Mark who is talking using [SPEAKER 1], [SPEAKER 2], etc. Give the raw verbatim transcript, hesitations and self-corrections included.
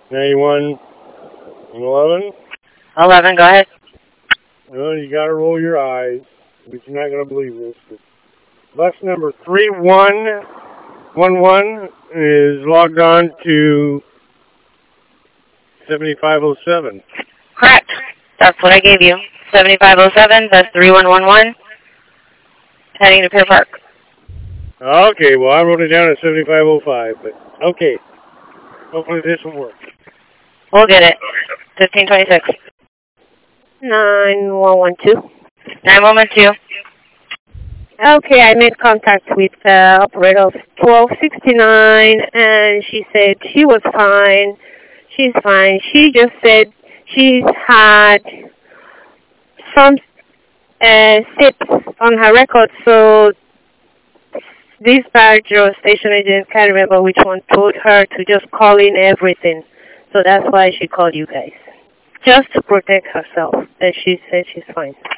[SPEAKER 1] ninety-one and eleven.
[SPEAKER 2] eleven, go ahead.
[SPEAKER 1] Well, you got to roll your eyes, but you're not going to believe this. But bus number three one one one is logged on to seventy-five oh seven.
[SPEAKER 2] Correct. That's what I gave you. seventy-five oh seven, that's three one one one. Heading to Pier Park.
[SPEAKER 1] Okay, well, I wrote it down at seventy-five oh five, but okay. Hopefully this will work.
[SPEAKER 2] We'll get it. fifteen twenty-six.
[SPEAKER 3] nine one one two.
[SPEAKER 2] nine one one two.
[SPEAKER 3] Okay, I made contact with uh, operator of twelve sixty-nine, and she said she was fine. She's fine. She just said she's had some uh, sips on her record, so dispatch or station agent, can't remember which one, told her to just call in everything. So that's why she called you guys, just to protect herself. And she said she's fine.